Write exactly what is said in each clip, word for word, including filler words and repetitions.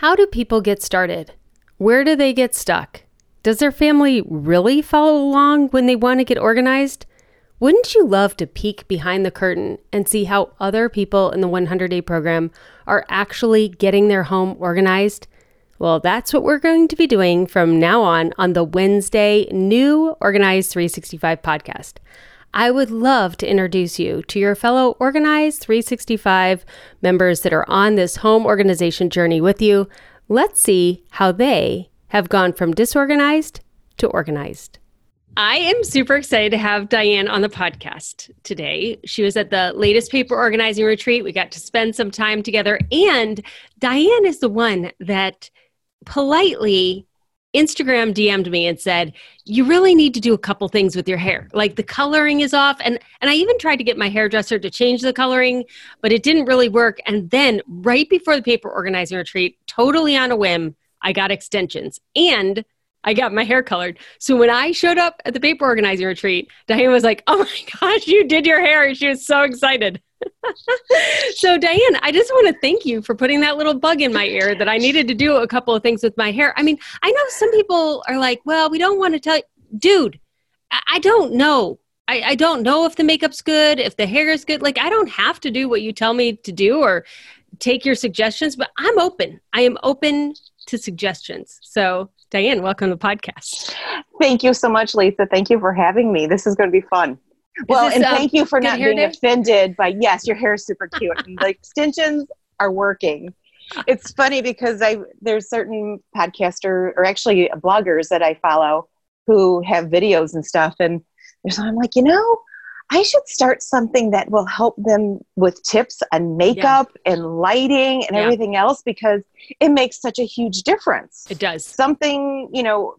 How do people get started? Where do they get stuck? Does their family really follow along when they want to get organized? Wouldn't you love to peek behind the curtain and see how other people in the one hundred day program are actually getting their home organized? Well, that's what we're going to be doing from now on on the Wednesday new Organize three sixty-five podcast. I would love to introduce you to your fellow Organize three sixty-five members that are on this home organization journey with you. Let's see how they have gone from disorganized to organized. I am super excited to have Diane on the podcast today. She was at the latest paper organizing retreat. We got to spend some time together. And Diane is the one that politely Instagram D M'd me and said, you really need to do a couple things with your hair. Like the coloring is off. And, and I even tried to get my hairdresser to change the coloring, but it didn't really work. And then right before the paper organizing retreat, totally on a whim, I got extensions and I got my hair colored. So when I showed up at the paper organizing retreat, Diane was like, oh my gosh, you did your hair. And she was so excited. So Diane, I just want to thank you for putting that little bug in my ear that I needed to do a couple of things with my hair. I mean, I know some people are like, well, we don't want to tell you. Dude, I, I don't know. I, I don't know if the makeup's good, if the hair is good. Like, I don't have to do what you tell me to do or take your suggestions, but I'm open. I am open to suggestions. So Diane, welcome to the podcast. Thank you so much, Lisa. Thank you for having me. This is going to be fun. Well, this, and um, thank you for not being day? offended by, yes, your hair is super cute. And the extensions are working. It's funny because I there's certain podcaster or actually bloggers that I follow who have videos and stuff. And there's, I'm like, you know, I should start something that will help them with tips on makeup yeah. and lighting and yeah. everything else, because it makes such a huge difference. It does. Something, you know,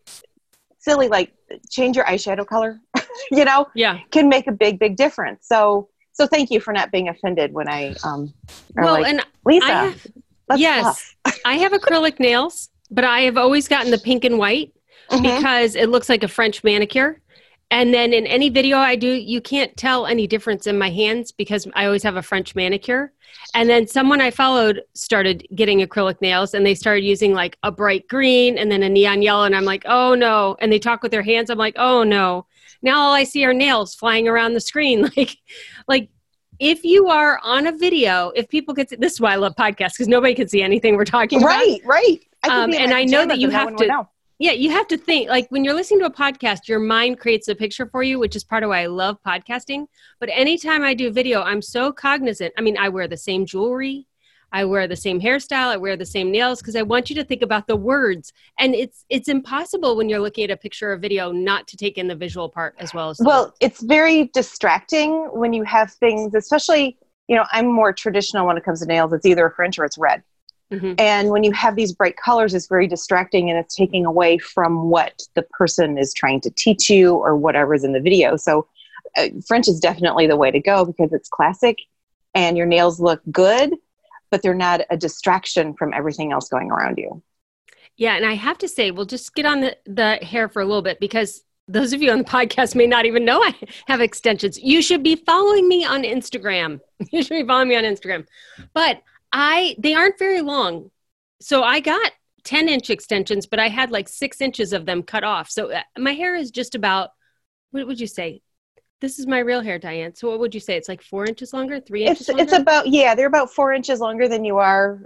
silly like change your eyeshadow color, you know, yeah, can make a big, big difference. So, so thank you for not being offended when I, um, are well, like, and Lisa, I have, let's yes, I have acrylic nails, but I have always gotten the pink and white mm-hmm. because it looks like a French manicure. And then in any video I do, you can't tell any difference in my hands because I always have a French manicure. And then someone I followed started getting acrylic nails and they started using like a bright green and then a neon yellow. And I'm like, oh no. And they talk with their hands. I'm like, oh no. Now all I see are nails flying around the screen. Like, like if you are on a video, if people could see, this is why I love podcasts because nobody can see anything we're talking right, about. Right, right. Um, and I know that you have to, yeah, you have to think, like when you're listening to a podcast, your mind creates a picture for you, which is part of why I love podcasting. But anytime I do video, I'm so cognizant. I mean, I wear the same jewelry. I wear the same hairstyle. I wear the same nails because I want you to think about the words. And it's it's impossible when you're looking at a picture or video not to take in the visual part as well as the Well, words. It's very distracting when you have things, especially, you know, I'm more traditional when it comes to nails. It's either French or it's red. Mm-hmm. And when you have these bright colors, it's very distracting and it's taking away from what the person is trying to teach you or whatever's in the video. So uh, French is definitely the way to go because it's classic and your nails look good, but they're not a distraction from everything else going around you. Yeah. And I have to say, we'll just get on the, the hair for a little bit because those of you on the podcast may not even know I have extensions. You should be following me on Instagram. You should be following me on Instagram. But I, they aren't very long. So I got ten inch extensions, but I had like six inches of them cut off. So my hair is just about, what would you say? This is my real hair, Diane. So what would you say? It's like four inches longer, three inches it's, longer? It's about, yeah, they're about four inches longer than you are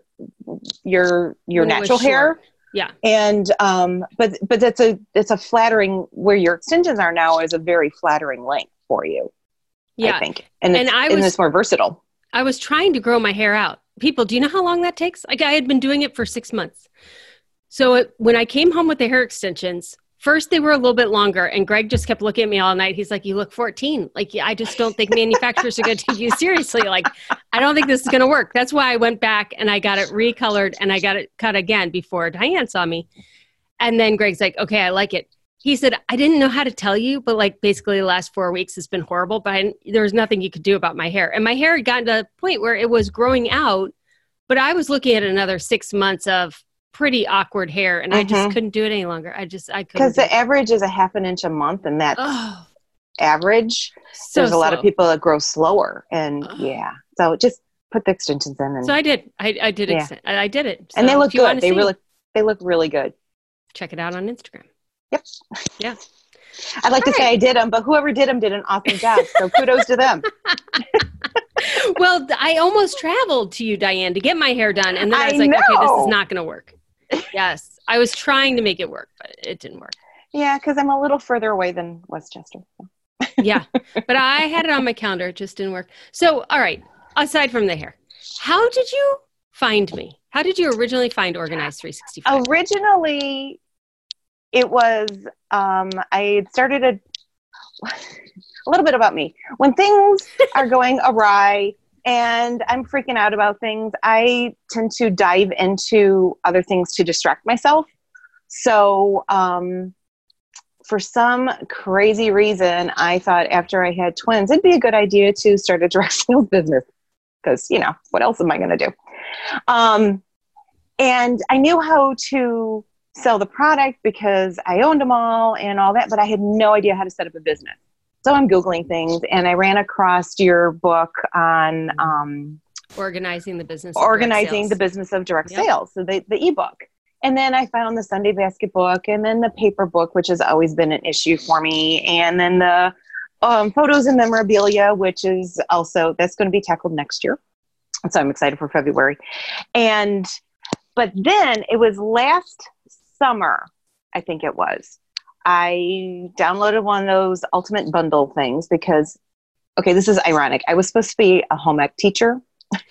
your, your When natural hair. Yeah. And, um, but, but that's a, it's a flattering where your extensions are now is a very flattering length for you. Yeah. I think. And, and it's, I was, and it's more versatile. I was trying to grow my hair out. People, do you know how long that takes? Like I had been doing it for six months. So it, when I came home with the hair extensions, first they were a little bit longer and Greg just kept looking at me all night. He's like, you look fourteen. Like, I just don't think manufacturers are going to take you seriously. Like, I don't think this is going to work. That's why I went back and I got it recolored and I got it cut again before Diane saw me. And then Greg's like, okay, I like it. He said, I didn't know how to tell you, but like basically the last four weeks has been horrible, but I, there was nothing you could do about my hair. And my hair had gotten to a point where it was growing out, but I was looking at another six months of pretty awkward hair and mm-hmm. I just couldn't do it any longer. I just, I couldn't. Because the average is a half an inch a month and that's oh, average. So There's a slow. lot of people that grow slower and oh. yeah. So just put the extensions in. And, so I did. I, I did. Yeah. Ex- I did it. So and they look good. They see, really, they look really good. check it out on Instagram. Yep. Yeah. I'd like All to say right. I did them, but whoever did them did an awesome job. So kudos to them. Well, I almost traveled to you, Diane, to get my hair done. And then I was I like, know. okay, this is not going to work. Yes. I was trying to make it work, but it didn't work. Yeah, because I'm a little further away than Westchester. Yeah. But I had it on my calendar. It just didn't work. So, all right. Aside from the hair, how did you find me? How did you originally find Organized three sixty-five? Originally, it was, um, I had started a, a little bit about me. When things are going awry and I'm freaking out about things, I tend to dive into other things to distract myself. So, um, for some crazy reason, I thought after I had twins, it'd be a good idea to start a direct sales business because, you know, what else am I going to do? Um, and I knew how to sell the product because I owned them all and all that, but I had no idea how to set up a business. So I'm Googling things and I ran across your book on um, Organizing the business of Organizing direct the sales. business of direct Yep. sales. So the, the ebook. And then I found the Sunday Basket book and then the paper book, which has always been an issue for me. And then the um, photos and memorabilia, which is also, that's going to be tackled next year. So I'm excited for February. And, but then it was last summer, I think it was, I downloaded one of those ultimate bundle things because, okay, this is ironic. I was supposed to be a home ec teacher.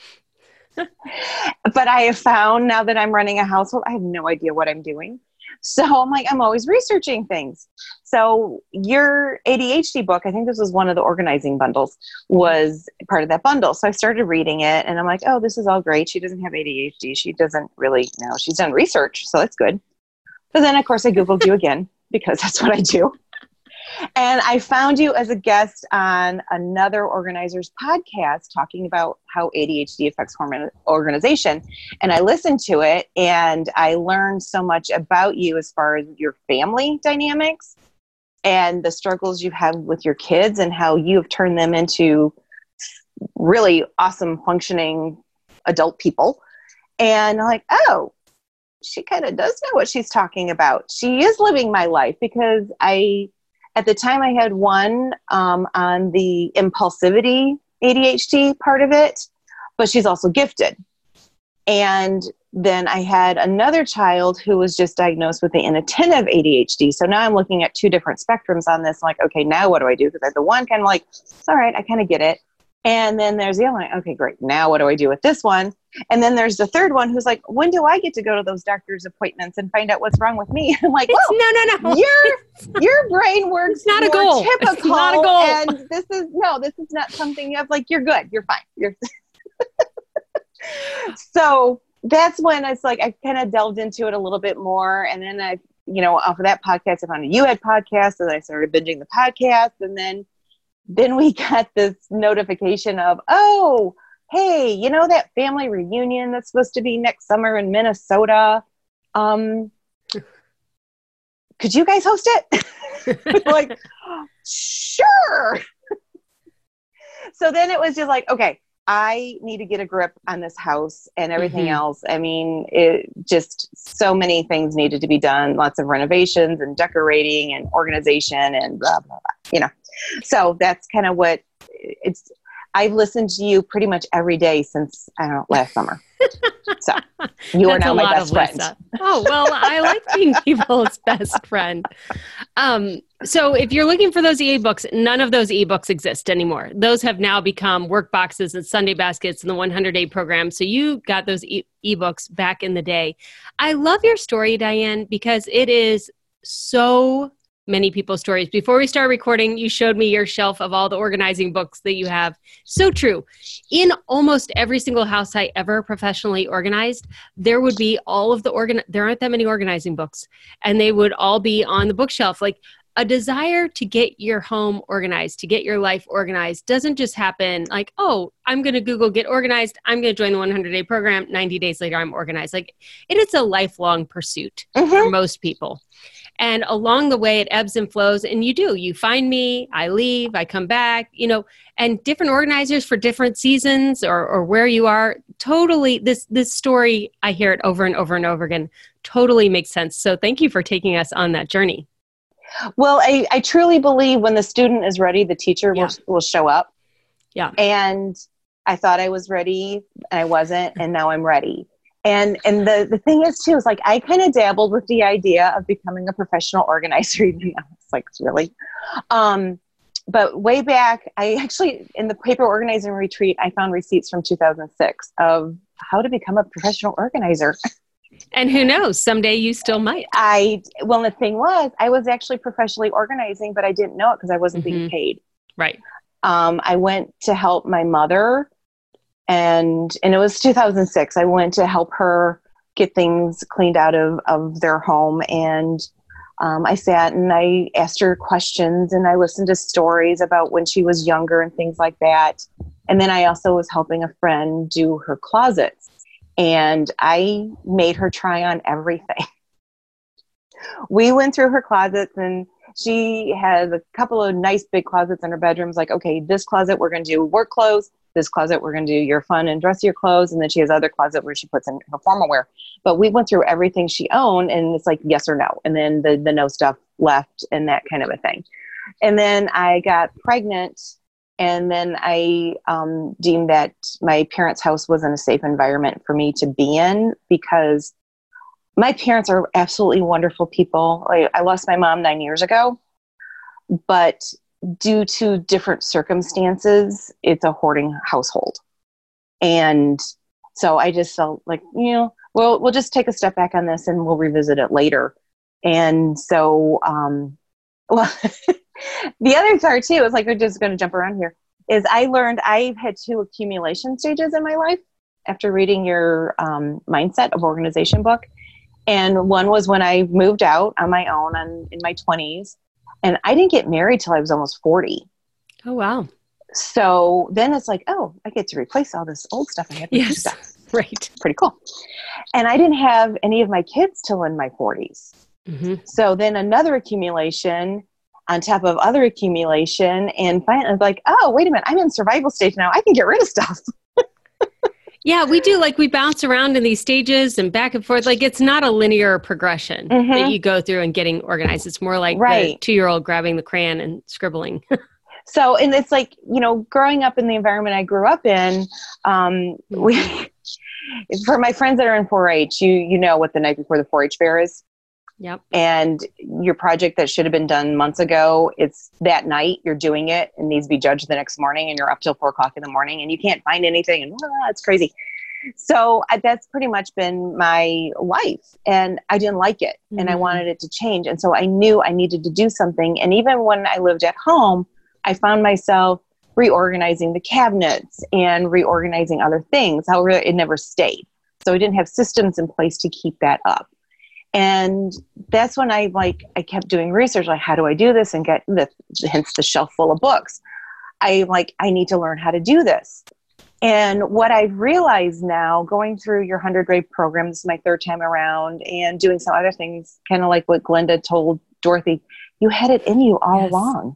But I have found now that I'm running a household, I have no idea what I'm doing. So I'm like, I'm always researching things. So your A D H D book, I think this was one of the organizing bundles, was part of that bundle. So I started reading it and I'm like, oh, this is all great. She doesn't have A D H D. She doesn't really know. She's done research. So that's good. But then of course I Googled you again because that's what I do. And I found you as a guest on another organizer's podcast talking about how A D H D affects hormone organization. And I listened to it and I learned so much about you as far as your family dynamics and the struggles you have with your kids and how you have turned them into really awesome functioning adult people. And I'm like, oh, she kind of does know what she's talking about. She is living my life because I... At the time, I had one um, on the impulsivity A D H D part of it, but she's also gifted. And then I had another child who was just diagnosed with the inattentive A D H D. So now I'm looking at two different spectrums on this. Like, okay, now what do I do? Because I had the one kind of like, all right, I kind of get it. And then there's the other one. Okay, great. Now what do I do with this one? And then there's the third one who's like, when do I get to go to those doctor's appointments and find out what's wrong with me? I'm like, well, no, no, no. Your your brain works It's not a more goal. typical, It's not a goal. and this is no, this is not something you have. Like, you're good, you're fine. You're so that's when it's like I kind of delved into it a little bit more, and then I, you know, off of that podcast, I found a you had podcast, and I started binging the podcast, and then then we got this notification of, oh, hey, you know that family reunion that's supposed to be next summer in Minnesota? Um, could you guys host it? Like, sure. So then it was just like, okay, I need to get a grip on this house and everything mm-hmm. else. I mean, it just so many things needed to be done. Lots of renovations and decorating and organization and blah, blah, blah, you know. So that's kind of what it's, I've listened to you pretty much every day since, I don't know, last summer. So you are now my best friend. Oh, well, I like being people's best friend. Um, so if you're looking for those ebooks, none of those ebooks exist anymore. Those have now become work boxes and Sunday baskets and the one hundred day program. So you got those e- ebooks back in the day. I love your story, Diane, because it is so many people's stories. Before we start recording, you showed me your shelf of all the organizing books that you have. So true. In almost every single house I ever professionally organized, there would be all of the organ. There aren't that many organizing books, and they would all be on the bookshelf. Like a desire to get your home organized, to get your life organized doesn't just happen like, oh, I'm going to Google get organized. I'm going to join the one hundred day program. ninety days later, I'm organized. Like it is a lifelong pursuit mm-hmm. for most people. And along the way, it ebbs and flows. And you do, you find me, I leave, I come back, you know, and different organizers for different seasons or, or where you are. Totally, this this story, I hear it over and over and over again, totally makes sense. So thank you for taking us on that journey. Well, I, I truly believe when the student is ready, the teacher yeah. will, will show up. Yeah. And I thought I was ready, and I wasn't, and now I'm ready. And and the, the thing is, too, is like I kind of dabbled with the idea of becoming a professional organizer, even though it's like, really. Um, but way back, I actually, in the paper organizing retreat, I found receipts from two thousand six of how to become a professional organizer. And who knows, someday you still might. I, well, the thing was, I was actually professionally organizing, but I didn't know it because I wasn't mm-hmm. being paid. Right. Um, I went to help my mother. And and it was two thousand six. I went to help her get things cleaned out of, of their home. And um, I sat and I asked her questions and I listened to stories about when she was younger and things like that. And then I also was helping a friend do her closets. And I made her try on everything. We went through her closets and she has a couple of nice big closets in her bedrooms. Like, okay, this closet, we're going to do work clothes. This closet, we're going to do your fun and dressier clothes. And then she has other closet where she puts in her formal wear. But we went through everything she owned and it's like, yes or no. And then the, the no stuff left and that kind of a thing. And then I got pregnant and then I um, deemed that my parents' house wasn't a safe environment for me to be in because my parents are absolutely wonderful people. I, I lost my mom nine years ago, but due to different circumstances, it's a hoarding household. And so I just felt like, you know, we'll, we'll just take a step back on this and we'll revisit it later. And so, um, well, the other part too, is like, we're just going to jump around here, is I learned I've had two accumulation stages in my life after reading your um, Mindset of Organization book. And one was when I moved out on my own and in my twenties. And I didn't get married till I was almost forty. Oh, wow. So then it's like, oh, I get to replace all this old stuff. And have new yes. stuff. Right. Pretty cool. And I didn't have any of my kids till in my forties. Mm-hmm. So then another accumulation on top of other accumulation. And finally, like, oh, wait a minute. I'm in survival stage now. I can get rid of stuff. Yeah, we do. Like we bounce around in these stages and back and forth. Like it's not a linear progression mm-hmm. that you go through and getting organized. It's more like right. the two-year-old grabbing the crayon and scribbling. So, and it's like, you know, growing up in the environment I grew up in, um, mm-hmm. we, for my friends that are in four H, you, you know what the night before the four H fair is. Yep. And your project that should have been done months ago, it's that night you're doing it and needs to be judged the next morning and you're up till four o'clock in the morning and you can't find anything and oh, it's crazy. So uh, that's pretty much been my life and I didn't like it mm-hmm. and I wanted it to change. And so I knew I needed to do something. And even when I lived at home, I found myself reorganizing the cabinets and reorganizing other things. However, it never stayed. So I didn't have systems in place to keep that up. And that's when I like, I kept doing research, like, how do I do this and get the, hence the shelf full of books. I like, I need to learn how to do this. And what I've realized now going through your one hundred day program, this is my third time around and doing some other things, kind of like what Glenda told Dorothy, you had it in you all yes. along.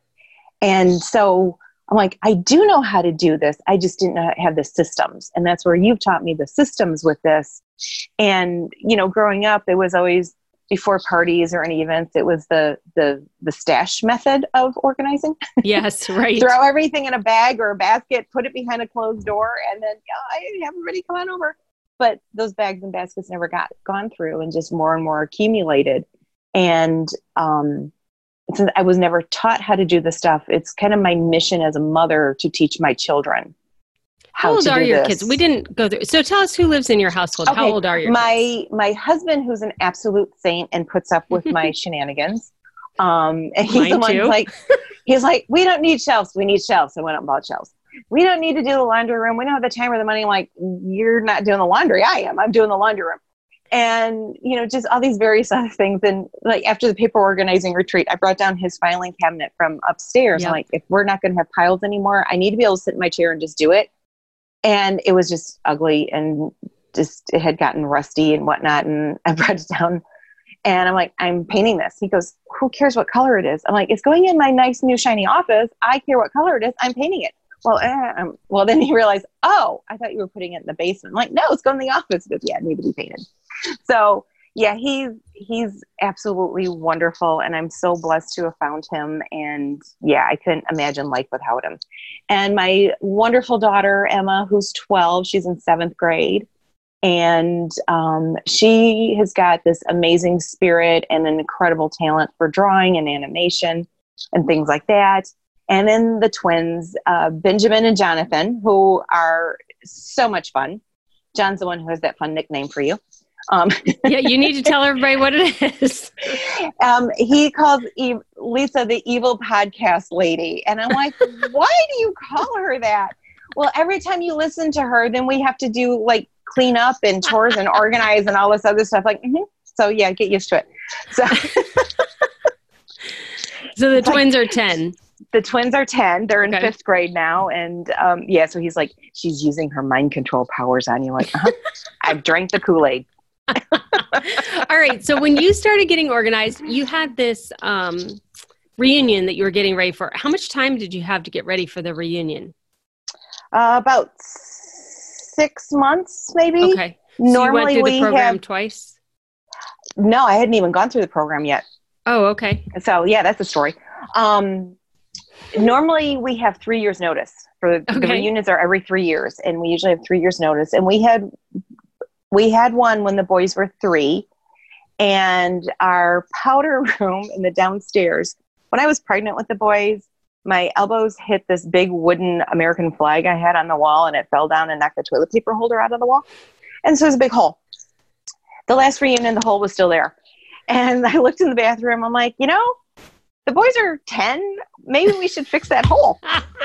And so I'm like, I do know how to do this. I just didn't have the systems. And that's where you've taught me the systems with this. And, you know, growing up, it was always before parties or any events, it was the, the, the stash method of organizing. Yes, right. Throw everything in a bag or a basket, put it behind a closed door, and then oh, everybody come on over. But those bags and baskets never got gone through and just more and more accumulated. And, um, since I was never taught how to do this stuff, it's kind of my mission as a mother to teach my children how, how old to are do your this. Kids? We didn't go through. So tell us who lives in your household. Okay. How old are your my, kids? My husband, who's an absolute saint and puts up with my shenanigans. Um, and he's Mine the one too. like, he's like, we don't need shelves. We need shelves. I went up and bought shelves. We don't need to do the laundry room. We don't have the time or the money. I'm like, you're not doing the laundry. I am. I'm doing the laundry room. And, you know, just all these various other things. And like after the paper organizing retreat, I brought down his filing cabinet from upstairs. Yep. I'm like, if we're not going to have piles anymore, I need to be able to sit in my chair and just do it. And it was just ugly and just, it had gotten rusty and whatnot. And I brought it down and I'm like, I'm painting this. He goes, who cares what color it is? I'm like, it's going in my nice new shiny office. I care what color it is. I'm painting it. Well, eh, um, well, then he realized, oh, I thought you were putting it in the basement. I'm like, no, it's going in the office. He goes, yeah, it needs to be painted. So yeah, he's, he's absolutely wonderful. And I'm so blessed to have found him. And yeah, I couldn't imagine life without him. And my wonderful daughter, Emma, who's twelve, she's in seventh grade. And um, she has got this amazing spirit and an incredible talent for drawing and animation and things like that. And then the twins, uh, Benjamin and Jonathan, who are so much fun. John's the one who has that fun nickname for you. Um, yeah, you need to tell everybody what it is. Um, he calls Eve, Lisa the evil podcast lady. And I'm like, why do you call her that? Well, every time you listen to her, then we have to do like clean up and chores and organize and all this other stuff. Like, mm-hmm. So yeah, get used to it. So, so the twins like, are ten. The twins are ten. They're in okay. fifth grade now. And um, yeah, so he's like, she's using her mind control powers on you. Like, uh-huh. I've drank the Kool-Aid. All right. So when you started getting organized, you had this um, reunion that you were getting ready for. How much time did you have to get ready for the reunion? Uh, about six months, maybe. Okay. So Normally you went through we the program have, twice? No, I hadn't even gone through the program yet. Oh, okay. So yeah, that's a story. Um, normally we have three years notice for the, okay. the reunions are every three years and we usually have three years notice. And we had, we had one when the boys were three and our powder room in the downstairs, when I was pregnant with the boys, my elbows hit this big wooden American flag I had on the wall and it fell down and knocked the toilet paper holder out of the wall. And so it was a big hole. The last reunion, the hole was still there. And I looked in the bathroom. I'm like, you know, the boys are ten. Maybe we should fix that hole.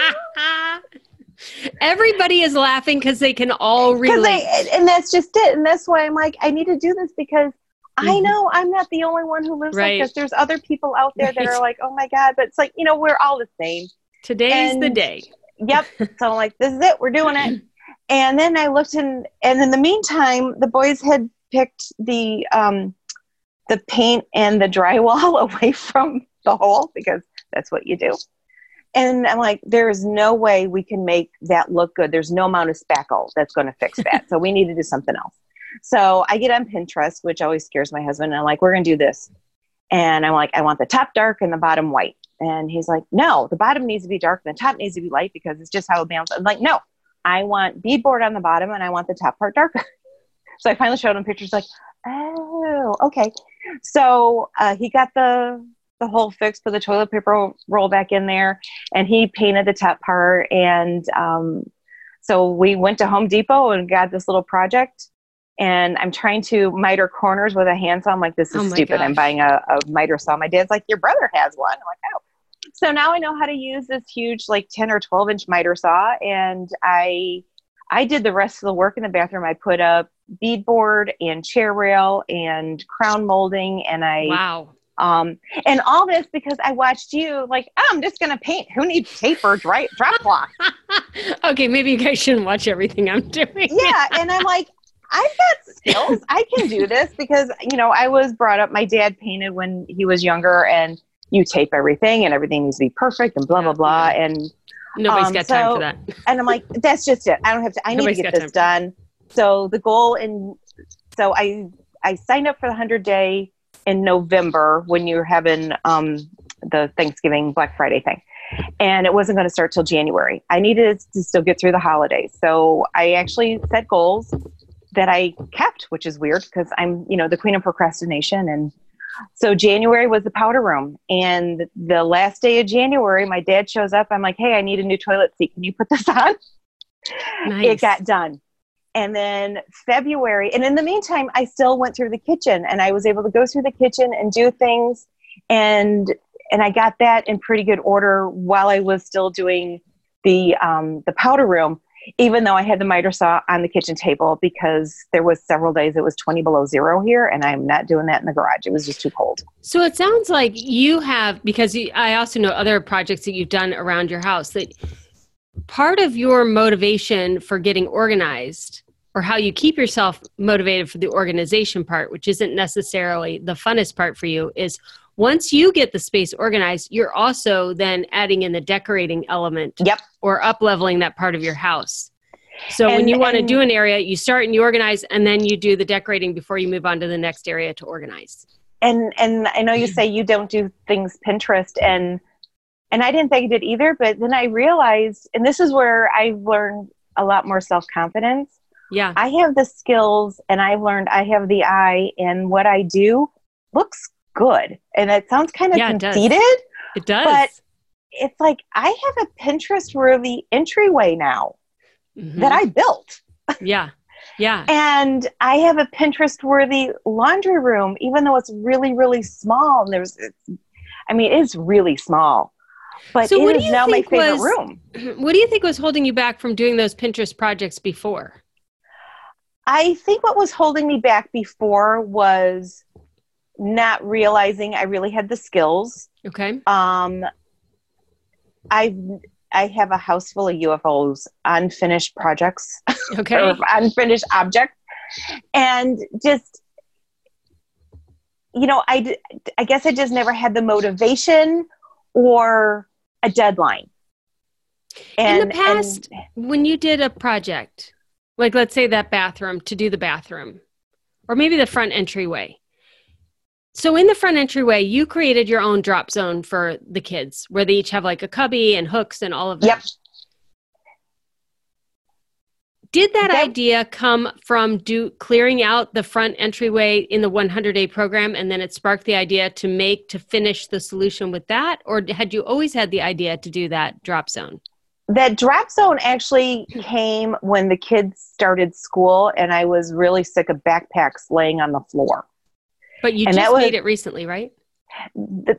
Everybody is laughing because they can all relate. They, and that's just it. And that's why I'm like, I need to do this because mm-hmm. I know I'm not the only one who lives right. like this. There's other people out there right. that are like, oh my God. But it's like, you know, we're all the same. Today's and, the day. Yep. So I'm like, this is it. We're doing it. And then I looked in, and in the meantime, the boys had picked the, um, the paint and the drywall away from the hole because that's what you do. And I'm like, there is no way we can make that look good. There's no amount of spackle that's going to fix that. So we need to do something else. So I get on Pinterest, which always scares my husband. And I'm like, we're going to do this. And I'm like, I want the top dark and the bottom white. And he's like, no, the bottom needs to be dark and the top needs to be light because it's just how it balances. I'm like, no, I want beadboard on the bottom and I want the top part darker. So I finally showed him pictures like, oh, okay. So uh, he got the the hole fixed, put the toilet paper roll back in there, and he painted the top part. And um, so we went to Home Depot and got this little project. And I'm trying to miter corners with a handsaw. I'm like, this is oh stupid. gosh. I'm buying a, a miter saw. My dad's like, your brother has one. I'm like, oh. So now I know how to use this huge, like ten or twelve inch miter saw. And I I did the rest of the work in the bathroom. I put up beadboard and chair rail and crown molding. And I, wow. Um, and all this because I watched you like, oh, I'm just going to paint. Who needs tape or dry, drop cloth? Okay. Maybe you guys shouldn't watch everything I'm doing. Yeah. And I'm like, I've got skills. I can do this because, you know, I was brought up, my dad painted when he was younger and you tape everything and everything needs to be perfect and blah, blah, blah. And nobody's um, got so, time for that. And I'm like, that's just it. I don't have to, I need Nobody's to get this done. So the goal in, so I, I signed up for the hundred day in November when you were having um, the Thanksgiving Black Friday thing. And it wasn't going to start till January. I needed to still get through the holidays. So I actually set goals that I kept, which is weird because I'm, you know, the queen of procrastination. And so January was the powder room. And the last day of January, my dad shows up. I'm like, hey, I need a new toilet seat. Can you put this on? Nice. It got done. And then February, and in the meantime, I still went through the kitchen and I was able to go through the kitchen and do things. And, and I got that in pretty good order while I was still doing the, um, the powder room. even though I had the miter saw on the kitchen table, because there was several days it was twenty below zero here, and I'm not doing that in the garage. It was just too cold. So it sounds like you have, because you, I also know other projects that you've done around your house, that part of your motivation for getting organized, or how you keep yourself motivated for the organization part, which isn't necessarily the funnest part for you, is once you get the space organized, you're also then adding in the decorating element. Yep. Or up leveling that part of your house. So and, when you want to and, do an area, you start and you organize, and then you do the decorating before you move on to the next area to organize. And and I know you say you don't do things Pinterest, and and I didn't think I did either, but then I realized, and this is where I've learned a lot more self-confidence. Yeah. I have the skills, and I've learned I have the eye, and what I do looks good. And it sounds kind of yeah, conceited. It does. It does. But it's like I have a Pinterest-worthy entryway now mm-hmm. that I built. Yeah, yeah. And I have a Pinterest-worthy laundry room, even though it's really, really small. And there's, I mean, it's really small, but so it is now my favorite was, room. What do you think was holding you back from doing those Pinterest projects before? I think what was holding me back before was not realizing I really had the skills. Okay. Um, I I have a house full of U F Os, unfinished projects, okay, or unfinished objects, and just, you know, I I guess I just never had the motivation or a deadline. And, In the past, and, when you did a project, like let's say that bathroom, to do the bathroom, or maybe the front entryway. So in the front entryway, you created your own drop zone for the kids, where they each have like a cubby and hooks and all of that. Yep. Did that yep. idea come from do clearing out the front entryway in the one hundred day program, and then it sparked the idea to make, to finish the solution with that? Or had you always had the idea to do that drop zone? That drop zone actually came when the kids started school, and I was really sick of backpacks laying on the floor. But you and just was, made it recently, right? The,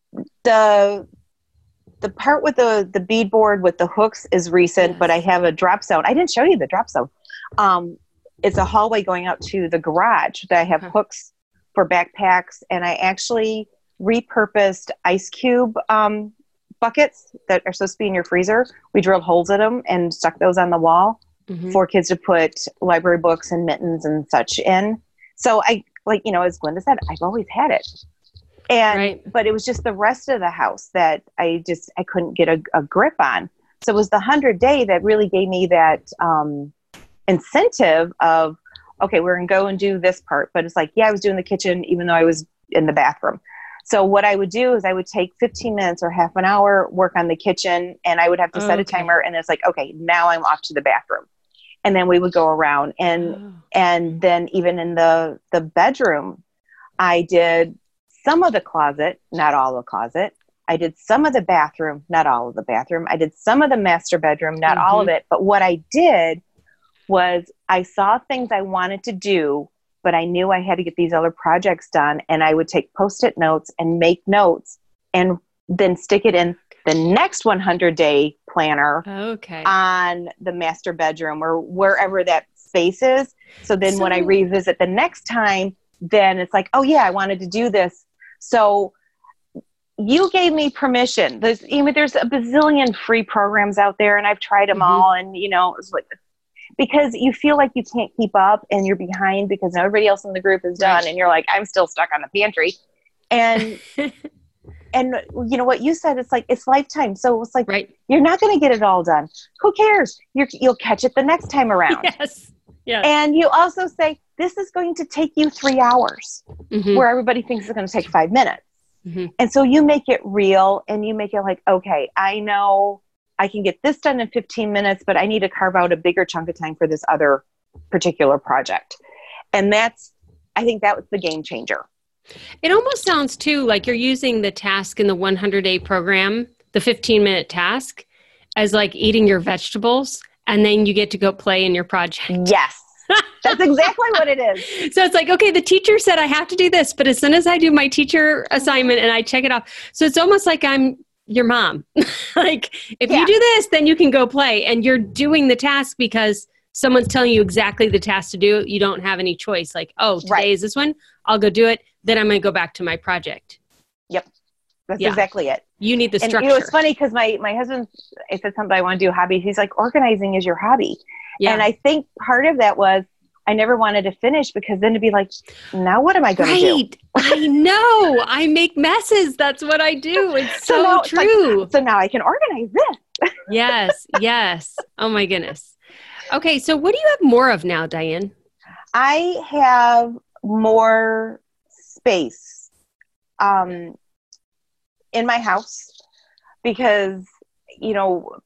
the the part with the, the beadboard with the hooks is recent, yes. But I have a drop zone. I didn't show you the drop zone. Um, it's a hallway going out to the garage that I have huh. hooks for backpacks, and I actually repurposed ice cube um, buckets that are supposed to be in your freezer. We drilled holes in them and stuck those on the wall mm-hmm. for kids to put library books and mittens and such in. So I, like, you know, as Glenda said, I've always had it. And, right. but it was just the rest of the house that I just, I couldn't get a, a grip on. So it was the hundred day that really gave me that um, incentive of, okay, we're going to go and do this part. But it's like, yeah, I was doing the kitchen, even though I was in the bathroom. So what I would do is I would take fifteen minutes or half an hour, work on the kitchen, and I would have to set okay. a timer. And it's like, okay, now I'm off to the bathroom. And then we would go around. And oh. and then even in the, the bedroom, I did some of the closet, not all of the closet. I did some of the bathroom, not all of the bathroom. I did some of the master bedroom, not mm-hmm. all of it. But what I did was I saw things I wanted to do, but I knew I had to get these other projects done. And I would take Post-it notes and make notes and then stick it in the next one hundred day planner okay. on the master bedroom or wherever that space is. So then so, when I revisit the next time, then it's like, oh yeah, I wanted to do this. So you gave me permission. There's, you know, there's a bazillion free programs out there, and I've tried them mm-hmm. all. And, you know, it's like, because you feel like you can't keep up and you're behind because everybody else in the group is done. Right. And you're like, I'm still stuck on the pantry. And, and you know what you said, it's like, it's lifetime. So it's like, right. you're not going to get it all done. Who cares? You're, you'll catch it the next time around. Yes. Yes. And you also say, this is going to take you three hours mm-hmm. where everybody thinks it's going to take five minutes. Mm-hmm. And so you make it real and you make it like, okay, I know I can get this done in fifteen minutes, but I need to carve out a bigger chunk of time for this other particular project. And that's, I think that was the game changer. It almost sounds too like you're using the task in the one hundred day program, the fifteen minute task, as like eating your vegetables, and then you get to go play in your project. Yes. That's exactly what it is. So it's like, okay, the teacher said I have to do this, but as soon as I do my teacher assignment and I check it off, so it's almost like I'm your mom. Like, if Yeah. you do this, then you can go play. And you're doing the task because someone's telling you exactly the task to do. You don't have any choice. Like, oh, today Right. is this one. I'll go do it. Then I'm going to go back to my project. Yep. That's Yeah. exactly it. You need the And structure. you know, it's funny because my, my husband, I said something I want to do a hobby. He's like, organizing is your hobby. Yeah. And I think part of that was I never wanted to finish because then it'd be like, now what am I going to Right. do? I know. I make messes. That's what I do. It's so, So now it's like, true. so now I can organize this. Yes. Yes. Oh my goodness. Okay. So what do you have more of now, Diane? I have more space um, in my house because, you know,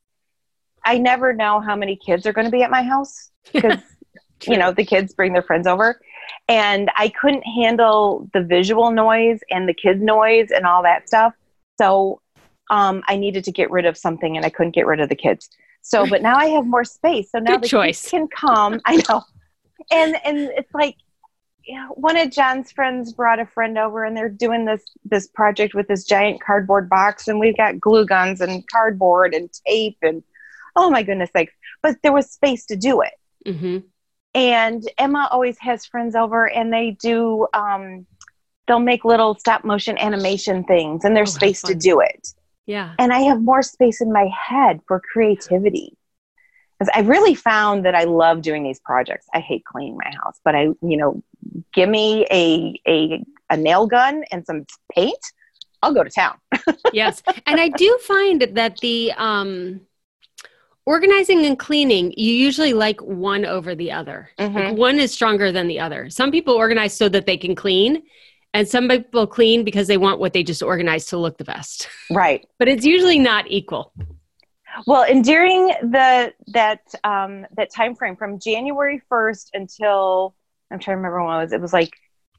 I never know how many kids are going to be at my house because, you know, the kids bring their friends over. And I couldn't handle the visual noise and the kid noise and all that stuff. So um, I needed to get rid of something and I couldn't get rid of the kids. So, but now I have more space. So now Good the choice. kids can come. I know. And, and it's like, you know, one of John's friends brought a friend over and they're doing this, this project with this giant cardboard box. And we've got glue guns and cardboard and tape and, oh my goodness sakes. But there was space to do it. Mm-hmm. And Emma always has friends over and they do, um, they'll make little stop motion animation things and there's Oh, how space to fun. do it. Yeah. And I have more space in my head for creativity. Because I really found that I love doing these projects. I hate cleaning my house, but I, you know, give me a, a, a nail gun and some paint, I'll go to town. Yes. And I do find that the, um, organizing and cleaning, you usually like one over the other. Mm-hmm. Like one is stronger than the other. Some people organize so that they can clean, and some people clean because they want what they just organized to look the best. Right. But it's usually not equal. Well, and during the that um, that time frame from January first until I'm trying to remember when it was. It was like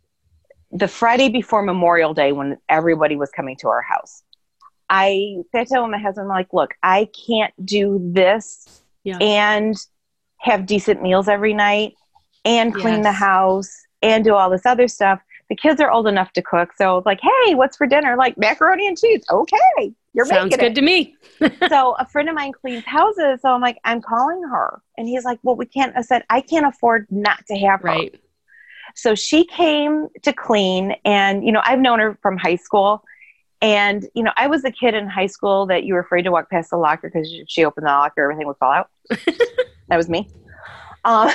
the Friday before Memorial Day when everybody was coming to our house. I said to my husband, I'm like, look, I can't do this Yeah. and have decent meals every night and clean the Yes. house and do all this other stuff. The kids are old enough to cook. So it's like, hey, what's for dinner? Like macaroni and cheese. Okay. You're Sounds making good it. to me. So a friend of mine cleans houses. So I'm like, I'm calling her. And he's like, well, we can't. I said, I can't afford not to have her. Right. So she came to clean. And, you know, I've known her from high school. And, you know, I was the kid in high school that you were afraid to walk past the locker because if she opened the locker, everything would fall out. That was me. Uh,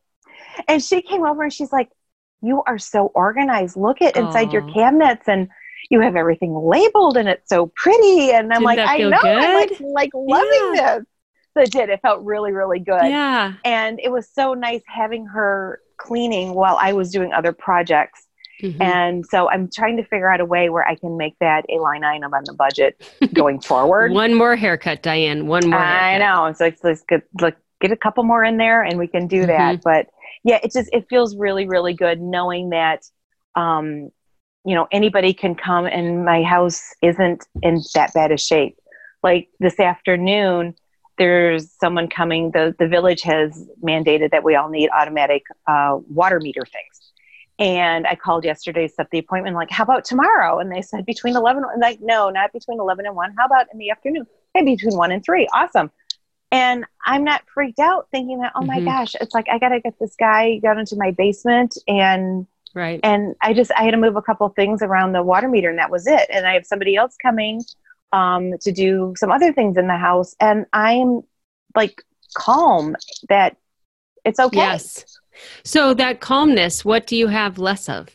and she came over and she's like, you are so organized. Look at inside Aw. your cabinets and you have everything labeled and it's so pretty. And I'm Didn't like, that I feel know, I'm like, good? like loving Yeah. this. So it did. It felt really, really good. Yeah. And it was so nice having her cleaning while I was doing other projects. Mhm. And so I'm trying to figure out a way where I can make that a line item on the budget going forward. One more haircut, Diane. One more I haircut. know. So it's let's get, like, get a couple more in there and we can do Mhm. that. But yeah, it just, it feels really, really good knowing that, um, you know, anybody can come and my house isn't in that bad a shape. Like this afternoon, there's someone coming, the, the village has mandated that we all need automatic uh, water meter things. And I called yesterday, set the appointment, like, how about tomorrow? And they said between eleven, and like, no, not between eleven and one. How about in the afternoon? Hey, between one and three. Awesome. And I'm not freaked out thinking that, oh my Mhm. gosh, it's like, I got to get this guy down into my basement. And, Right. and I just, I had to move a couple things around the water meter and that was it. And I have somebody else coming um, to do some other things in the house. And I'm like calm that it's okay. Yes. So that calmness, what do you have less of?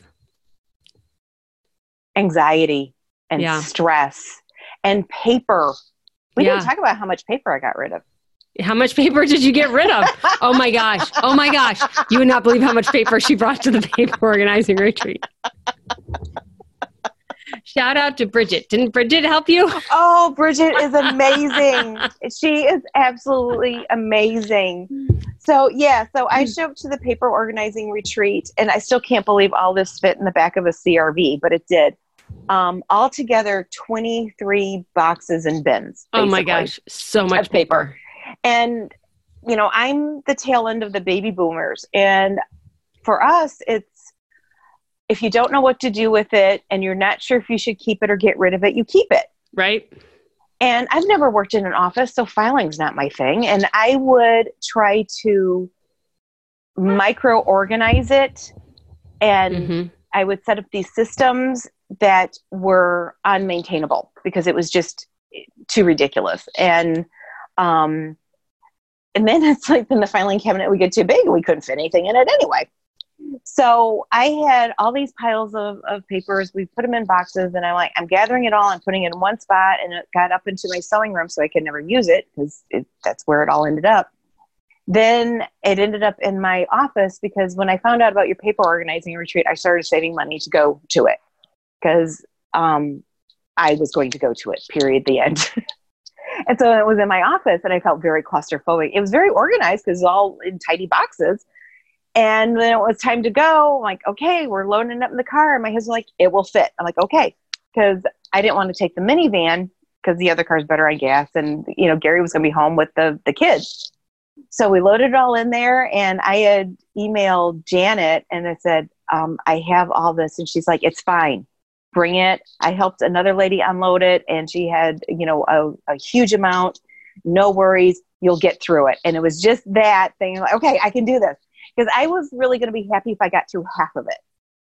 Anxiety and Yeah. stress and paper. We Yeah. didn't talk about how much paper I got rid of. How much paper did you get rid of? Oh my gosh. Oh my gosh. You would not believe how much paper she brought to the paper organizing retreat. Shout out to Bridget. Didn't Bridget help you? Oh, Bridget is amazing. She is absolutely amazing. So yeah, so I showed up to the paper organizing retreat and I still can't believe all this fit in the back of a C R V, but it did. Um, altogether twenty-three boxes and bins. Oh my basically. gosh. So much Of paper. paper. And, you know, I'm the tail end of the baby boomers. And for us, it's, if you don't know what to do with it and you're not sure if you should keep it or get rid of it, you keep it. Right. And I've never worked in an office, so filing's not my thing. And I would try to micro organize it, and mm-hmm. I would set up these systems that were unmaintainable because it was just too ridiculous. And, um, and then it's like, then the filing cabinet would get too big and we couldn't fit anything in it anyway. So I had all these piles of, of papers. We put them in boxes, and I'm like, I'm gathering it all. I'm putting it in one spot, and it got up into my sewing room so I could never use it because that's where it all ended up. Then it ended up in my office because when I found out about your paper organizing retreat, I started saving money to go to it because um, I was going to go to it, period, the end. And so it was in my office, and I felt very claustrophobic. It was very organized because it's all in tidy boxes. And then it was time to go. I'm like, okay, we're loading it up in the car. And my husband's like, it will fit. I'm like, okay. Because I didn't want to take the minivan because the other car's better on gas. And, you know, Gary was going to be home with the, the kids. So we loaded it all in there, and I had emailed Janet and I said, um, I have all this. And she's like, it's fine. Bring it. I helped another lady unload it, and she had, you know, a, a huge amount. No worries. You'll get through it. And it was just that thing. Like, okay, I can do this. Because I was really going to be happy if I got through half of it.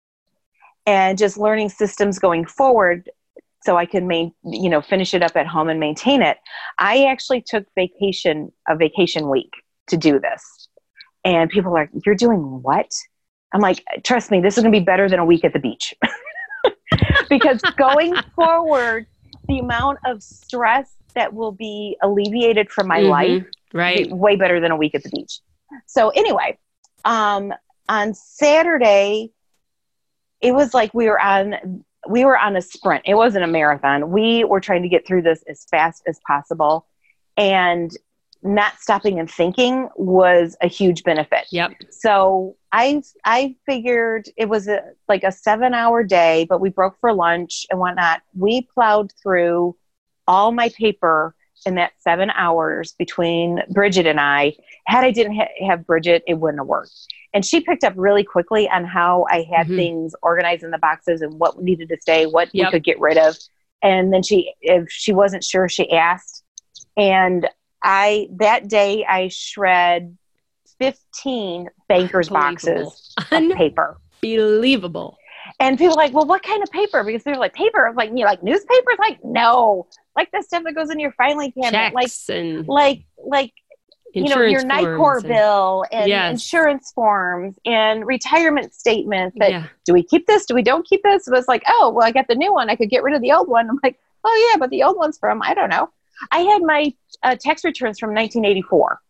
And just learning systems going forward so I can main, you know, finish it up at home and maintain it. I actually took vacation, a vacation week to do this. And people are like, you're doing what? I'm like, trust me, this is going to be better than a week at the beach. Because going forward, the amount of stress that will be alleviated from my mm-hmm. life, right, way better than a week at the beach. So anyway, um, on Saturday, it was like we were on we were on a sprint. It wasn't a marathon. We were trying to get through this as fast as possible, and not stopping and thinking was a huge benefit. Yep. So I I figured it was a, like a seven hour day, but we broke for lunch and whatnot. We plowed through all my paper in that seven hours between Bridget and I. Had I didn't ha- have Bridget, it wouldn't have worked. And she picked up really quickly on how I had mm-hmm. things organized in the boxes and what needed to stay, what yep. we could get rid of. And then she, if she wasn't sure, she asked. And I, that day I shred fifteen banker's boxes of paper. Unbelievable. And people are like, well, what kind of paper? Because they're like, paper, like, you know, like newspapers? Like, no, like the stuff that goes in your filing cabinet. Checks like, and like, like, you know, your NICOR and, bill and yes. insurance forms and retirement statements. That, yeah. Do we keep this? Do we don't keep this? It was like, oh, well, I got the new one. I could get rid of the old one. I'm like, oh, yeah, but the old one's from, I don't know. I had my uh, tax returns from nineteen eighty-four.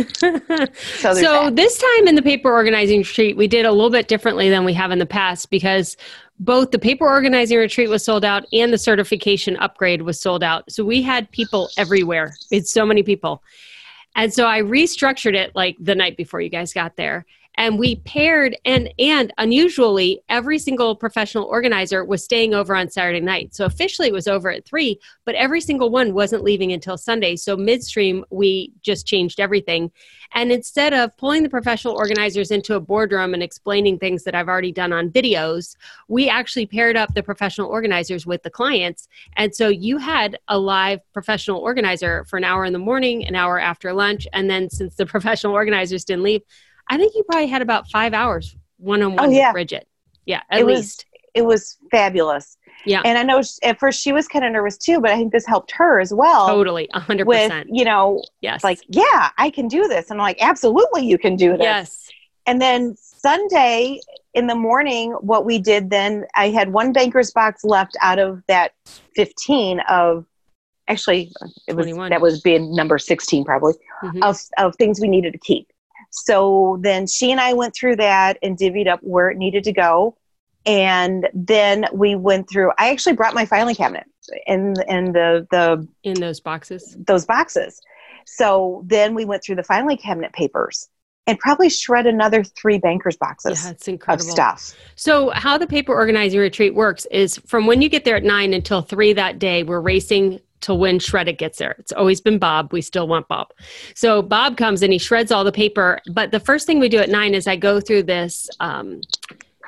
so so this time in the paper organizing retreat, we did a little bit differently than we have in the past because both the paper organizing retreat was sold out and the certification upgrade was sold out. So we had people everywhere. It's so many people. And so I restructured it like the night before you guys got there. And we paired, and and unusually, every single professional organizer was staying over on Saturday night. So officially it was over at three, but every single one wasn't leaving until Sunday. So midstream, we just changed everything. And instead of pulling the professional organizers into a boardroom and explaining things that I've already done on videos, we actually paired up the professional organizers with the clients. And so you had a live professional organizer for an hour in the morning, an hour after lunch. And then since the professional organizers didn't leave, I think you probably had about five hours one-on-one oh, yeah. with Bridget. Yeah, at it least. Was, it was fabulous. Yeah. And I know she, at first she was kind of nervous too, but I think this helped her as well. Totally, one hundred percent. With, you know, yes. like, yeah, I can do this. And I'm like, absolutely you can do this. Yes. And then Sunday in the morning, what we did then, I had one banker's box left out of that fifteen of, actually, it was twenty-one. That was being number sixteen probably, mm-hmm. of, of things we needed to keep. So then she and I went through that and divvied up where it needed to go. And then we went through, I actually brought my filing cabinet in, in the, the, in those boxes, those boxes. So then we went through the filing cabinet papers and probably shred another three banker's boxes yeah, that's incredible. Of stuff. So how the paper organizing retreat works is from when you get there at nine until three that day, we're racing till when Shredded gets there. It's always been Bob. We still want Bob. So Bob comes and he shreds all the paper. But the first thing we do at nine is I go through this, um,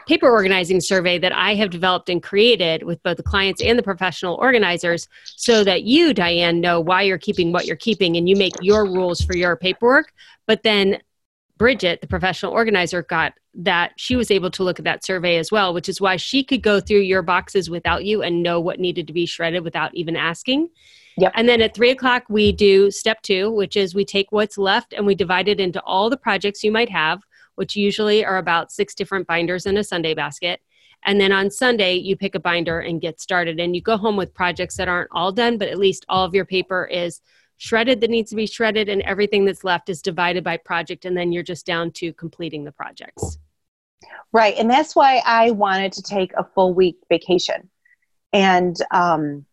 paper organizing survey that I have developed and created with both the clients and the professional organizers so that you, Diane, know why you're keeping what you're keeping and you make your rules for your paperwork. But then Bridget, the professional organizer, got that she was able to look at that survey as well, which is why she could go through your boxes without you and know what needed to be shredded without even asking. Yep. And then at three o'clock, we do step two, which is we take what's left and we divide it into all the projects you might have, which usually are about six different binders in a Sunday basket. And then on Sunday, you pick a binder and get started. And you go home with projects that aren't all done, but at least all of your paper is shredded that needs to be shredded, and everything that's left is divided by project. And then you're just down to completing the projects. Right. And that's why I wanted to take a full week vacation. And um,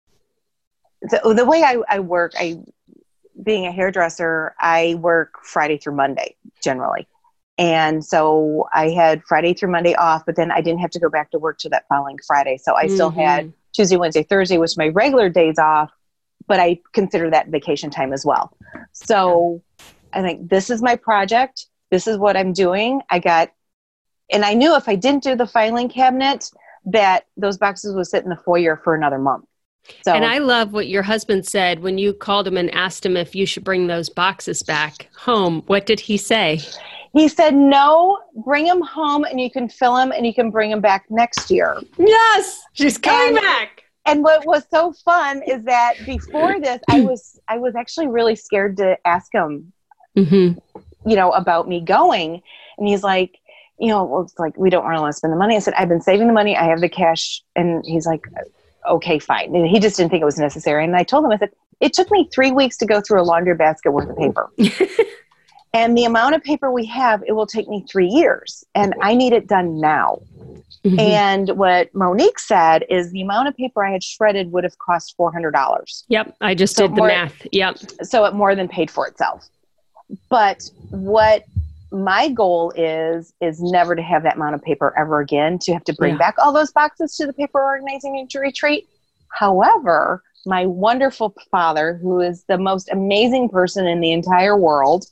the, the way I, I work, I being a hairdresser, I work Friday through Monday generally. And so I had Friday through Monday off, but then I didn't have to go back to work till that following Friday. So I mm-hmm. still had Tuesday, Wednesday, Thursday, which my regular days off, but I consider that vacation time as well. So I think this is my project. This is what I'm doing. I got, and I knew if I didn't do the filing cabinet, that those boxes would sit in the foyer for another month. So, and I love what your husband said when you called him and asked him if you should bring those boxes back home. What did he say? He said, no, bring them home and you can fill them and you can bring them back next year. Yes, she's coming and, back. And what was so fun is that before this, I was I was actually really scared to ask him, mm-hmm. you know, about me going. And he's like, you know, well, it's like, we don't really want to spend the money. I said, I've been saving the money. I have the cash. And he's like, okay, fine. And he just didn't think it was necessary. And I told him, I said, it took me three weeks to go through a laundry basket worth of paper. And the amount of paper we have, it will take me three years. And I need it done now. Mm-hmm. And what Monique said is the amount of paper I had shredded would have cost four hundred dollars. Yep. I just so did the more, math. Yep. So it more than paid for itself. But what my goal is, is never to have that amount of paper ever again, to have to bring yeah. back all those boxes to the paper organizing retreat. However, my wonderful father, who is the most amazing person in the entire world,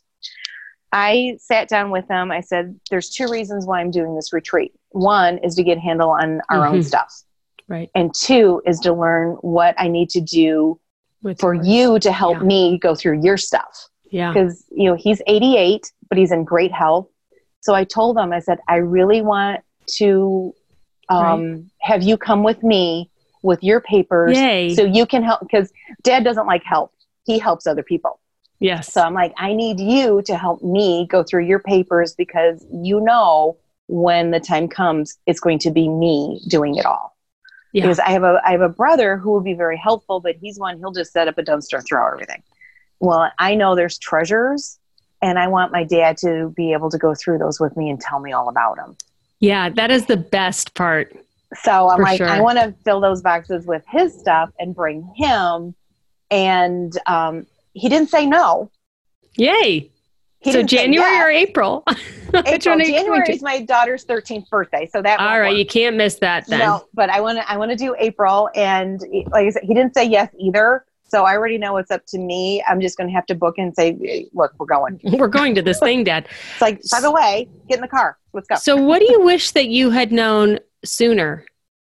I sat down with him. I said, there's two reasons why I'm doing this retreat. One is to get a handle on our mm-hmm. own stuff. Right. And two is to learn what I need to do With for yours. you to help yeah. me go through your stuff. Yeah. Because, you know, he's eighty-eight, but he's in great health. So I told him, I said, I really want to um, right. have you come with me with your papers. Yay. So you can help, because Dad doesn't like help. He helps other people. Yes. So I'm like, I need you to help me go through your papers, because you know when the time comes, it's going to be me doing it all. Yeah. Because I have a I have a brother who will be very helpful, but he's one, he'll just set up a dumpster and throw everything. Well, I know there's treasures, and I want my dad to be able to go through those with me and tell me all about them. Yeah, that is the best part. So I'm like, sure. I want to fill those boxes with his stuff and bring him. And um, he didn't say no. Yay. He so January yes. or April? April. January is my daughter's thirteenth birthday. So that all right. work. You can't miss that then. No, but I want to, I want to do April. And like I said, he didn't say yes either. So I already know it's up to me. I'm just going to have to book and say, look, we're going. We're going to this thing, Dad. It's like, by the way, get in the car. Let's go. So what do you wish that you had known sooner?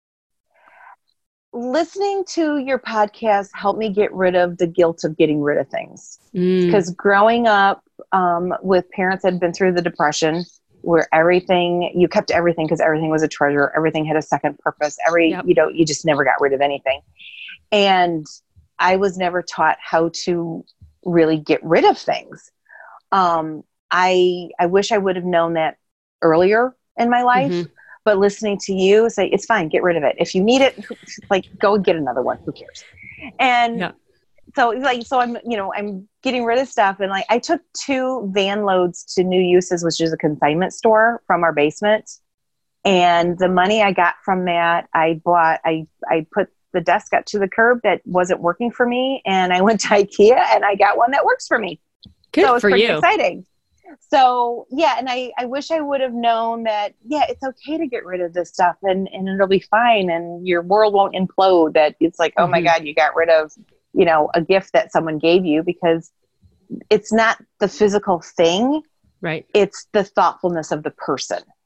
Listening to your podcast helped me get rid of the guilt of getting rid of things. Because mm. growing up um, with parents that had been through the Depression, where everything, you kept everything because everything was a treasure. Everything had a second purpose. Every, yep. you know, you just never got rid of anything. And I was never taught how to really get rid of things. Um, I I wish I would have known that earlier in my life, mm-hmm. but listening to you say, it's fine, get rid of it. If you need it, like, go get another one. Who cares? And yeah. so like, so I'm, you know, I'm getting rid of stuff. And like, I took two van loads to New Uses, which is a consignment store, from our basement. And the money I got from that, I bought, I, I put the desk up to the curb that wasn't working for me. And I went to IKEA and I got one that works for me. Good so it was for pretty you. exciting. So yeah. And I, I wish I would have known that, yeah, it's okay to get rid of this stuff and, and it'll be fine. And your world won't implode, that it's like, oh mm-hmm. my God, you got rid of, you know, a gift that someone gave you, because it's not the physical thing. Right. It's the thoughtfulness of the person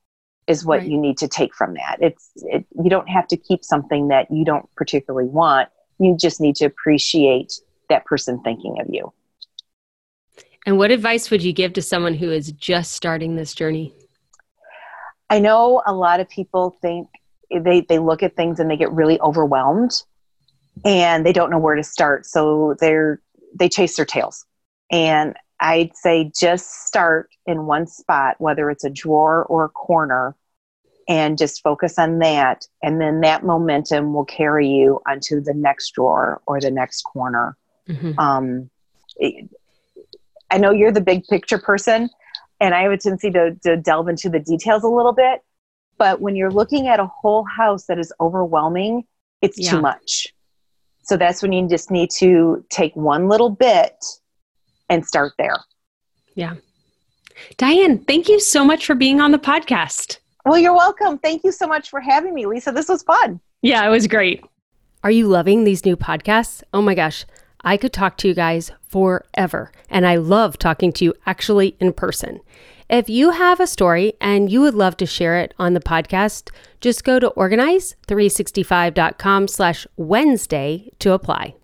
is what Right. you need to take from that. It's it, you don't have to keep something that you don't particularly want. You just need to appreciate that person thinking of you. And what advice would you give to someone who is just starting this journey? I know a lot of people think they, they look at things and they get really overwhelmed and they don't know where to start. So they're, they chase their tails. And I'd say just start in one spot, whether it's a drawer or a corner, and just focus on that. And then that momentum will carry you onto the next drawer or the next corner. Mm-hmm. Um, it, I know you're the big picture person, and I have a tendency to, to delve into the details a little bit. But when you're looking at a whole house that is overwhelming, it's yeah. too much. So that's when you just need to take one little bit and start there. Yeah. Diane, thank you so much for being on the podcast. Well, you're welcome. Thank you so much for having me, Lisa. This was fun. Yeah, it was great. Are you loving these new podcasts? Oh my gosh. I could talk to you guys forever, and I love talking to you actually in person. If you have a story and you would love to share it on the podcast, just go to organize three sixty-five dot com slash Wednesday to apply.